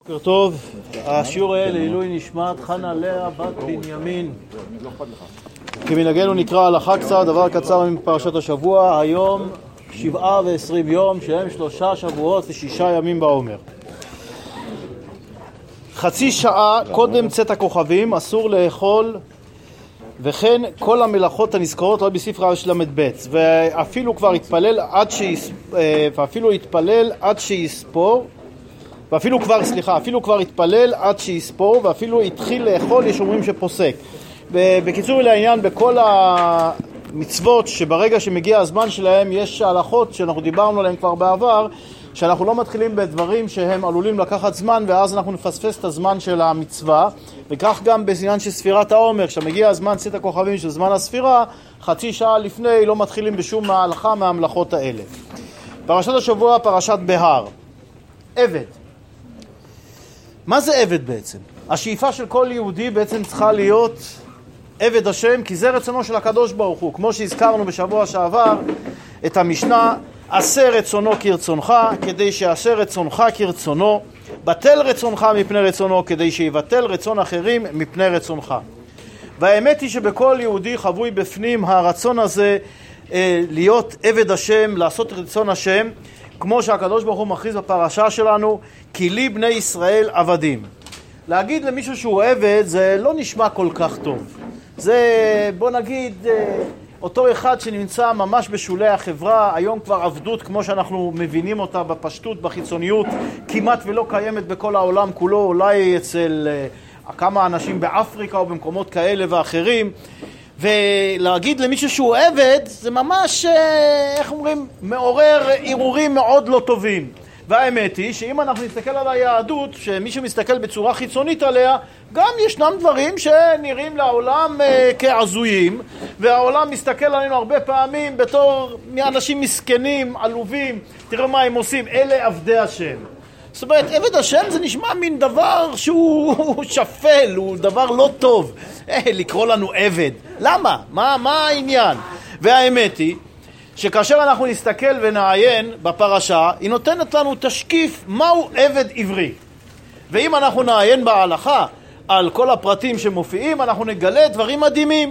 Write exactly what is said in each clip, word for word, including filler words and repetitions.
בוקר טוב, השיעור היה לעילוי נשמת חנה לאה בת בנימין. כמנהגנו נקרא הלכה קצת, דבר קצר מפרשת השבוע. היום שבעה ועשרים יום, שהם שלושה שבועות ושישה ימים בעומר. חצי שעה קודם צאת הכוכבים אסור לאכול, וכן כל המלאכות הנזכרות לא בספר של"ב, ואפילו כבר התפלל עד שיס... ואפילו התפלל עד שיספור, ואפילו כבר, סליחה, אפילו כבר התפלל עד שיספור, ואפילו התחיל לאכול, יש אומרים שפוסק. ובקיצור לעניין, בכל המצוות שברגע שמגיע הזמן שלהם, יש הלכות שאנחנו דיברנו עליהם כבר בעבר, שאנחנו לא מתחילים בדברים שהם עלולים לקחת זמן, ואז אנחנו נפספס את הזמן של המצווה. וכך גם בעניין של ספירת העומר, כשמגיע הזמן צאת הכוכבים של זמן הספירה, חצי שעה לפני לא מתחילים בשום מהלכה מהמלאכות האלה. פרשת השבוע, פרשת בהר. עבד. מה זה עבד בעצם? השאיפה של כל יהודי בעצם צריכה להיות עבד השם, כי זה רצונו של הקדוש ברוך הוא. כמו שהזכרנו בשבוע שעבר את המשנה, עשה רצונו כרצונך, כדי שעשה רצונך כרצונו, בטל רצונך מפני רצונו, כדי שיבטל רצון אחרים מפני רצונך. והאמת היא שבכל יהודי חבוי בפנים הרצון הזה אה, להיות עבד השם, לעשות רצון השם, כמו שהקדוש ברוך הוא מכריז בפרשה שלנו, כי לי בני ישראל עבדים. להגיד למישהו שהוא עבד זה לא נשמע כל כך טוב. זה, בוא נגיד, אותו אחד שנמצא ממש בשולי החברה, היום כבר עבדות כמו שאנחנו מבינים אותה בפשטות, בחיצוניות, כמעט ולא קיימת בכל העולם כולו, אולי אצל כמה אנשים באפריקה או במקומות כאלה ואחרים. ולהגיד למישהו שהוא עבד זה ממש, איך אומרים, מעורר ערעורים מאוד לא טובים. והאמת היא שאם אנחנו נסתכל על היהדות, שמי שמסתכל בצורה חיצונית עליה, גם ישנם דברים שנראים לעולם אה, כעזויים, והעולם מסתכל עלינו הרבה פעמים בתור אנשים מסכנים, עלובים. תראו מה הם עושים, אלה עבדי השם. זאת אומרת, עבד השם זה נשמע מין דבר שהוא שפל, הוא דבר לא טוב. אה, לקרוא לנו עבד. למה? מה, מה העניין? והאמת היא, שכאשר אנחנו נסתכל ונעיין בפרשה, היא נותנת לנו תשקיף מהו עבד עברי. ואם אנחנו נעיין בהלכה על כל הפרטים שמופיעים, אנחנו נגלה דברים מדהימים.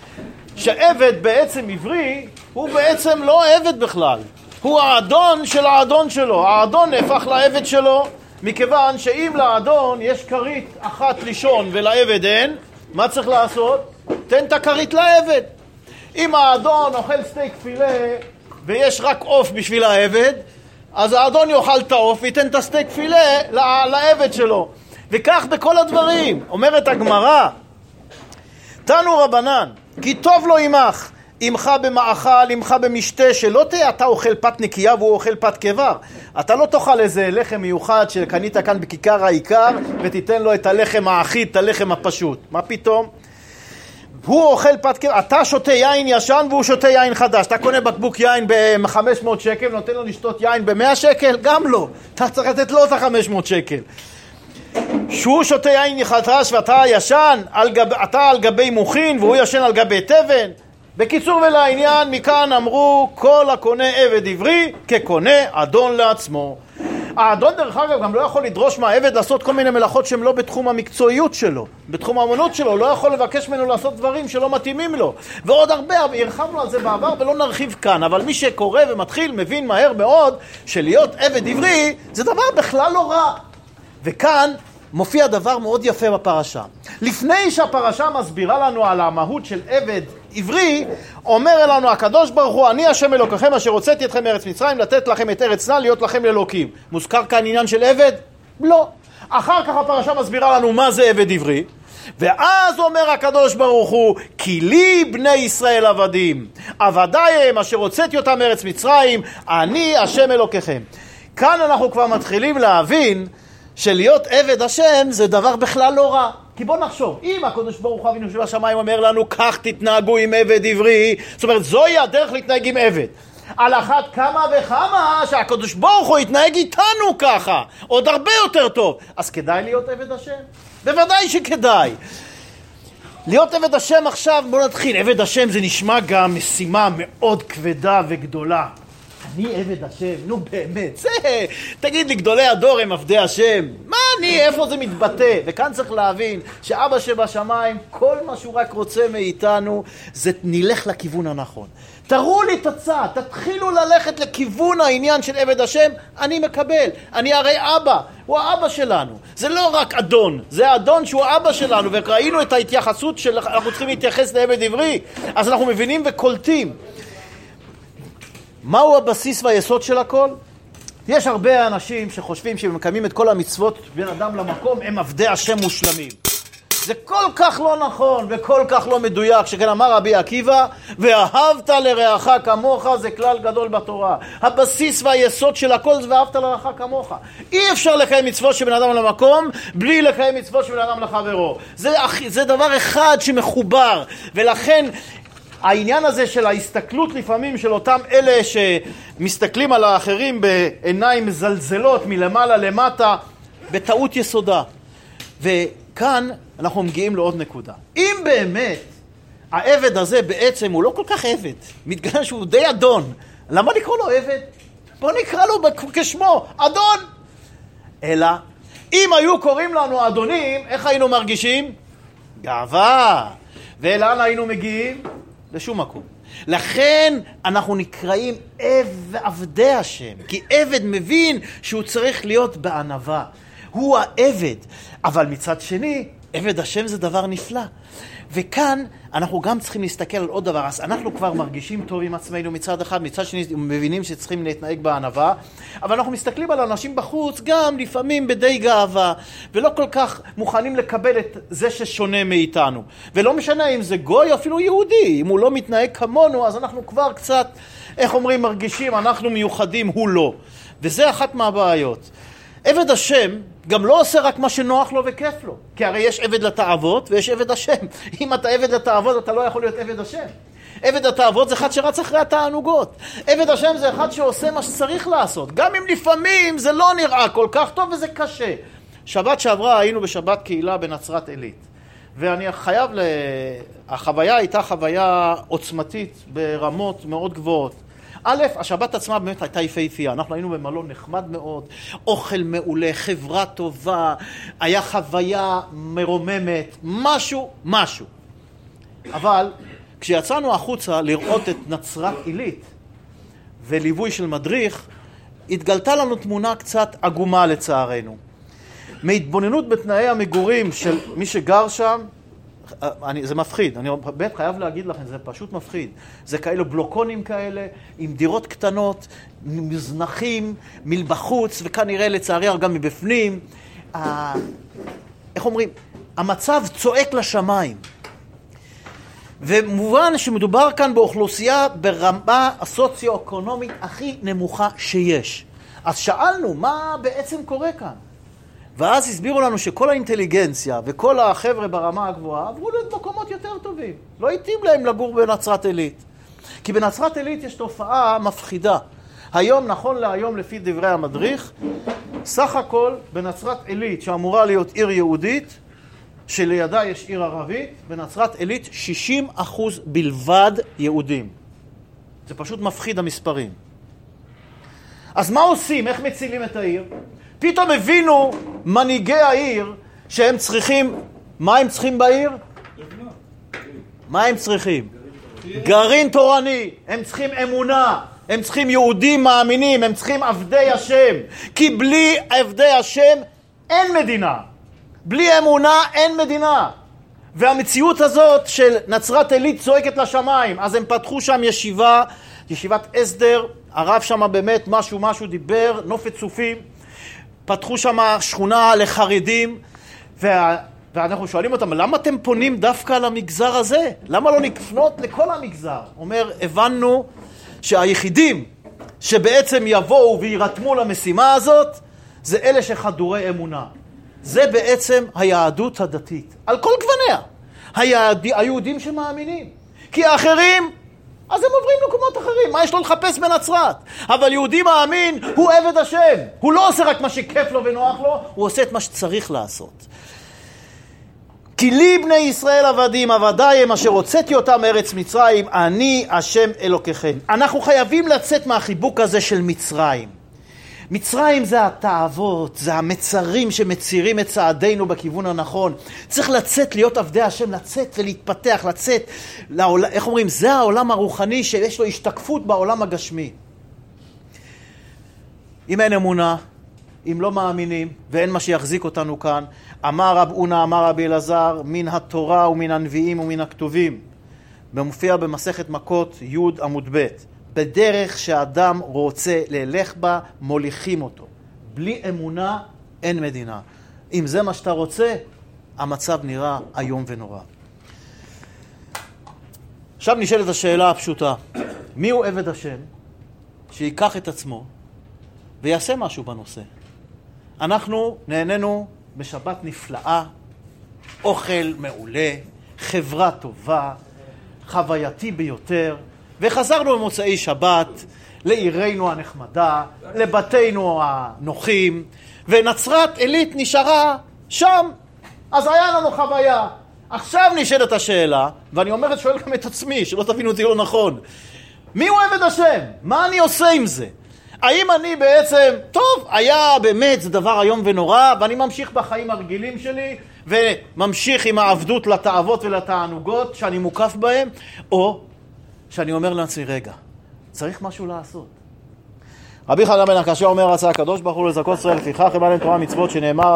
שעבד בעצם עברי הוא בעצם לא עבד בכלל. הוא האדון של האדון שלו. האדון נהפך לעבד שלו, מכיוון שאם לאדון יש כרית אחת לישון ולעבד אין, מה צריך לעשות? תן את הכרית לעבד. אם האדון אוכל סטייק פילה ויש רק עוף בשביל העבד, אז האדון יאכל את העוף ויתן את הסטייק פילה לעבד שלו. וכך בכל הדברים. אומרת הגמרא, תנו רבנן, כי טוב לו עמך, עמך במאכל, עמך במשתה, שלא תהיה אתה אוכל פת נקייה והוא אוכל פת קבר. אתה לא תאכל איזה לחם מיוחד שקנית כאן בכיכר העיקר ותיתן לו את הלחם האחיד, את הלחם הפשוט. מה פתאום? הוא אוכל פת קבר, אתה שותה יין ישן והוא שותה יין חדש. אתה קונה בקבוק יין ב-חמש מאות שקל, נותן לו לשתות יין ב-מאה שקל? גם לא. אתה צריך לתת לו את ה-חמש מאות שקל. שהוא שותה יין חדש ואתה ישן, על גב, אתה על גבי מוכין והוא ישן על גבי תבן. בקיצור ולעניין, מכאן אמרו, כל הקונה עבד עברי כקונה אדון לעצמו. האדון דרך אגב גם לא יכול לדרוש מהעבד לעשות כל מיני מלאכות שהן לא בתחום המקצועיות שלו, בתחום האמנות שלו. לא יכול לבקש ממנו לעשות דברים שלא מתאימים לו. ועוד הרבה, הרחבנו על זה בעבר ולא נרחיב כאן, אבל מי שקורא ומתחיל מבין מהר מאוד שלהיות עבד עברי זה דבר בכלל לא רע. וכאן מופיע דבר מאוד יפה בפרשה. לפני שהפרשה מסבירה לנו על המהות של עבד עברי, אומר לנו הקדוש ברוך הוא, אני השם אלוקיכם אשר הוצאתי אתכם מארץ מצרים לתת לכם את ארץ נא להיות לכם לאלוקים. מוזכר כאן עניין של עבד? לא. אחר כך הפרשה מסבירה לנו מה זה עבד עברי, ואז אומר הקדוש ברוך הוא, כי לי בני ישראל עבדים, עבדיהם אשר הוצאתי אותם מארץ מצרים, אני השם אלוקיכם. כאן אנחנו כבר מתחילים להבין שלהיות עבד השם זה דבר בכלל לא רע. כי בוא נחשוב, אם הקדוש ברוך הוא אבינו שבשמיים אומר לנו, כך תתנהגו עם עבד עברי, זאת אומרת, זוהי הדרך להתנהג עם עבד. על אחת כמה וכמה שהקדוש ברוך הוא יתנהג איתנו ככה, עוד הרבה יותר טוב. אז כדאי להיות עבד השם? בוודאי שכדאי. להיות עבד השם עכשיו, בוא נתחיל. עבד השם זה נשמע גם משימה מאוד כבדה וגדולה. אני עבד השם, נו באמת, זה, תגיד לי, גדולי הדור הם עבדי השם. מה אני השני, איפה זה מתבטא? וכאן צריך להבין שאבא שבשמיים, כל מה שהוא רק רוצה מאיתנו, זה נלך לכיוון הנכון. תראו לי את הצד, תתחילו ללכת לכיוון העניין של עבד השם, אני מקבל. אני הרי אבא, הוא האבא שלנו. זה לא רק אדון, זה אדון שהוא האבא שלנו, וראינו את ההתייחסות שאנחנו צריכים להתייחס לעבד עברי, אז אנחנו מבינים וקולטים. מהו הבסיס והיסוד של הכל? יש הרבה אנשים שחושבים שהם מקיימים את כל המצוות בין אדם למקום, הם עבדי השם מושלמים. זה כל כך לא נכון וכל כך לא מדויק, שכן אמר רבי עקיבא, ואהבת לרעך כמוך, זה כלל גדול בתורה. הבסיס והיסוד של הכל זה ואהבת לרעך כמוך. אי אפשר לקיים מצוות שבין אדם למקום, בלי לקיים מצוות שבין אדם לחברו. זה, זה דבר אחד שמחובר, ולכן העניין הזה של ההסתכלות לפעמים של אותם אלה שמסתכלים על האחרים בעיניים מזלזלות מלמעלה למטה, בטעות יסודה. וכאן אנחנו מגיעים לעוד נקודה. אם באמת העבד הזה בעצם הוא לא כל כך עבד, מתגלה שהוא די אדון, למה לקרוא לו עבד? בוא נקרא לו כשמו, אדון. אלא, אם היו קוראים לנו אדונים, איך היינו מרגישים? גאווה. ולאן היינו מגיעים? לשום מקום. לכן אנחנו נקראים עבדי השם, כי עבד מבין שהוא צריך להיות בענווה. הוא העבד. אבל מצד שני, עבד השם זה דבר נפלא. וכאן אנחנו גם צריכים להסתכל על עוד דבר. אז אנחנו כבר מרגישים טוב עם עצמנו מצד אחד, מצד שני מבינים שצריכים להתנהג בענווה, אבל אנחנו מסתכלים על אנשים בחוץ גם לפעמים בדי גאווה, ולא כל כך מוכנים לקבל את זה ששונה מאיתנו. ולא משנה אם זה גוי או אפילו יהודי, אם הוא לא מתנהג כמונו, אז אנחנו כבר קצת, איך אומרים, מרגישים, אנחנו מיוחדים, הוא לא. וזה אחת מהבעיות. עבד השם גם לא עושה רק מה שנוח לו וכיף לו, כי הרי יש עבד לתאוות ויש עבד השם. אם אתה עבד לתאוות אתה לא יכול להיות עבד השם. עבד התאוות זה אחד שרץ אחרי התענוגות. עבד השם זה אחד שעושה מה שצריך לעשות, גם אם לפעמים זה לא נראה כל כך טוב וזה קשה. שבת שעברה היינו בשבת קהילה בנצרת עילית, ואני חייב, ל... החוויה הייתה חוויה עוצמתית ברמות מאוד גבוהות. א', השבת עצמה באמת הייתה יפהפייה, אנחנו היינו במלון נחמד מאוד, אוכל מעולה, חברה טובה, היה חוויה מרוממת, משהו, משהו. אבל כשיצאנו החוצה לראות את נצרת עילית וליווי של מדריך, התגלתה לנו תמונה קצת עגומה לצערנו. מהתבוננות בתנאי המגורים של מי שגר שם, אני, זה מפחיד, אני באמת חייב להגיד לכם, זה פשוט מפחיד. זה כאלו בלוקונים כאלה, עם דירות קטנות, מזנחים, מלבחוץ, וכנראה לצערי גם מבפנים. ה... איך אומרים? המצב צועק לשמיים. ומובן שמדובר כאן באוכלוסייה ברמה הסוציו-אקונומית הכי נמוכה שיש. אז שאלנו, מה בעצם קורה כאן? ואז הסבירו לנו שכל האינטליגנציה וכל החבר'ה ברמה הגבוהה עברו להיות מקומות יותר טובים. לא התאים להם לגור בנצרת עילית. כי בנצרת עילית יש תופעה מפחידה. היום, נכון להיום, לפי דברי המדריך, סך הכל בנצרת עילית, שאמורה להיות עיר יהודית, שלידה יש עיר ערבית, בנצרת עילית שישים אחוז בלבד יהודים. זה פשוט מפחיד המספרים. אז מה עושים? איך מצילים את העיר? פתאום הבינו מנהיגי העיר שהם צריכים, מה הם צריכים בעיר? מה הם צריכים? גרעין תורני, הם צריכים אמונה, הם צריכים יהודים מאמינים, הם צריכים עבדי השם, כי בלי עבדי השם אין מדינה, בלי אמונה אין מדינה. והמציאות הזאת של נצרת עילית צועקת לשמיים. אז הם פתחו שם ישיבה, ישיבת הסדר, הרב שם באמת משהו משהו דיבר, נופת צופים, פתחו שם שכונה לחרדים, וה... ואנחנו שואלים אותם, למה אתם פונים דווקא למגזר הזה? למה לא נפנות לכל המגזר? אומר, הבנו שהיחידים שבעצם יבואו וירתמו למשימה הזאת, זה אלה שחדורי אמונה. זה בעצם היהדות הדתית, על כל גווניה. היהד... היהודים שמאמינים. כי האחרים, אז הם עוברים למקומות אחרים. מה יש לו לחפש בנצרת? אבל יהודי מאמין, הוא עבד השם. הוא לא עושה רק מה שכיף לו ונוח לו, הוא עושה את מה שצריך לעשות. כי לי בני ישראל עבדים, עבדיי הם אשר הוצאתי אותם מארץ מצרים, אני השם אלוקיכם. אנחנו חייבים לצאת מהחיבוק הזה של מצרים. מצרים זה התאוות, זה המצרים שמצירים את צעדינו בכיוון הנכון. צריך לצאת, להיות עבדי השם, לצאת ולהתפתח, לצאת. לעול... איך אומרים? זה העולם הרוחני שיש לו השתקפות בעולם הגשמי. אם אין אמונה, אם לא מאמינים, ואין מה שיחזיק אותנו כאן, אמר רב אונה, אמר רבי אלעזר, מן התורה ומן הנביאים ומן הכתובים. במופיע במסכת מכות י' עמוד ב'. בדרך שאדם רוצה ללך בה, מוליכים אותו. בלי אמונה אין מדינה. אם זה מה שאתה רוצה, המצב נראה איום ונורא. עכשיו נשאלת השאלה הפשוטה. מי הוא עבד השם שיקח את עצמו ויעשה משהו בנושא? אנחנו נהנינו בשבת נפלאה, אוכל מעולה, חברה טובה, חווייתי ביותר, וחזרנו במוצאי שבת לעירנו הנחמדה, לבתינו הנוחים, ונצרת עילית נשארה שם. אז היה לנו חוויה. עכשיו נשאלת השאלה, ואני אומרת, שואל גם את עצמי, שלא תבינו אותי לא נכון. מי הוא עבד השם? מה אני עושה עם זה? האם אני בעצם, טוב, היה באמת, זה דבר איום ונורא, ואני ממשיך בחיים הרגילים שלי, וממשיך עם העבדות לתאוות ולתענוגות שאני מוקף בהם, או שאני אומר לעצמי, רגע, צריך משהו לעשות. רבי חנן בן עקשיא אומר, רצה הקדוש ברוך הוא לזכות ישראל לפיכך, למען תורה מצוות שנאמר,